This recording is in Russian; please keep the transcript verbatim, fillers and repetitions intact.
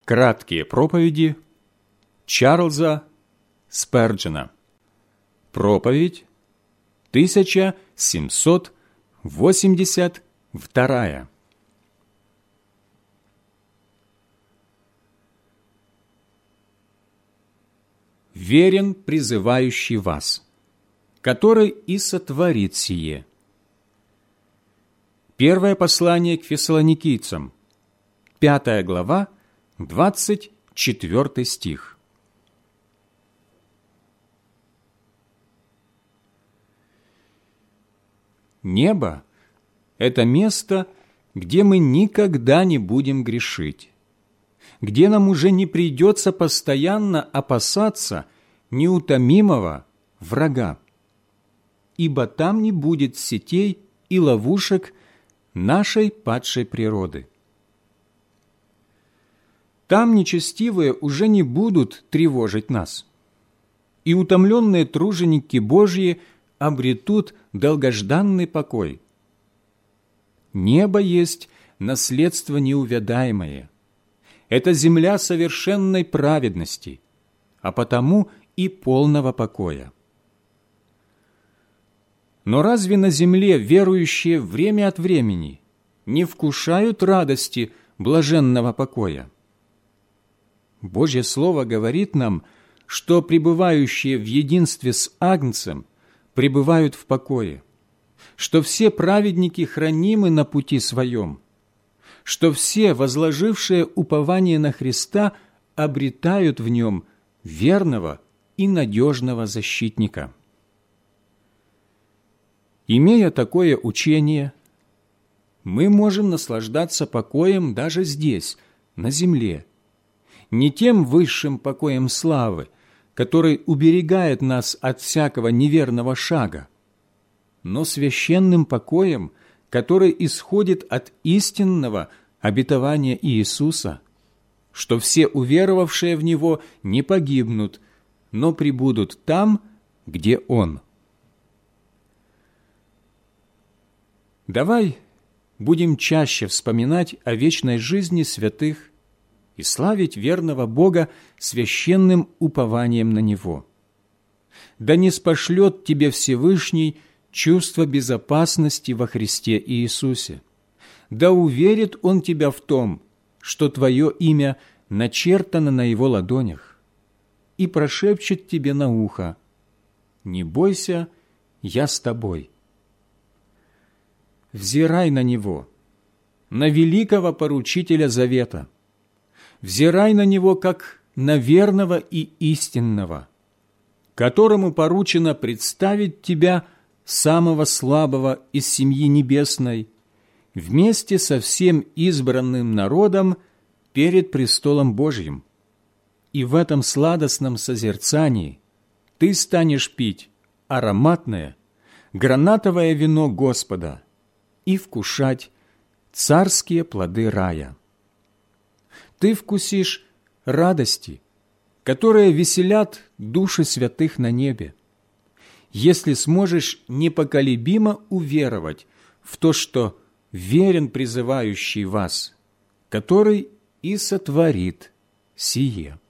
Краткие проповеди Чарльза Сперджена. Проповедь тысяча семьсот восемьдесят вторая. Верен призывающий вас, который и сотворит сие. Первое послание к Фессалоникийцам, пятая глава, двадцать четвёртый стих. Небо – это место, где мы никогда не будем грешить, где нам уже не придется постоянно опасаться неутомимого врага, ибо там не будет сетей и ловушек нашей падшей природы. Там нечестивые уже не будут тревожить нас, и утомленные труженики Божьи обретут долгожданный покой. Небо есть наследство неувядаемое. Это земля совершенной праведности, а потому и полного покоя. Но разве на земле верующие время от времени не вкушают радости блаженного покоя? Божье Слово говорит нам, что пребывающие в единстве с Агнцем пребывают в покое, что все праведники хранимы на пути своем, что все, возложившие упование на Христа, обретают в Нем верного и надежного защитника. Имея такое учение, мы можем наслаждаться покоем даже здесь, на земле, не тем высшим покоем славы, который уберегает нас от всякого неверного шага, но священным покоем, который исходит от истинного обетования Иисуса, что все уверовавшие в Него не погибнут, но пребудут там, где Он. Давай будем чаще вспоминать о вечной жизни святых и славить верного Бога священным упованием на Него. Да ниспошлет тебе Всевышний чувство безопасности во Христе Иисусе. Да уверит Он тебя в том, что твое имя начертано на Его ладонях, и прошепчет тебе на ухо: «Не бойся, я с тобой». Взирай на Него, на великого поручителя завета. Взирай на Него, как на верного и истинного, которому поручено представить тебя, самого слабого из семьи небесной, вместе со всем избранным народом перед престолом Божьим. И в этом сладостном созерцании ты станешь пить ароматное, гранатовое вино Господа и вкушать царские плоды рая. Ты вкусишь радости, которые веселят души святых на небе, если сможешь непоколебимо уверовать в то, что верен призывающий вас, который и сотворит сие.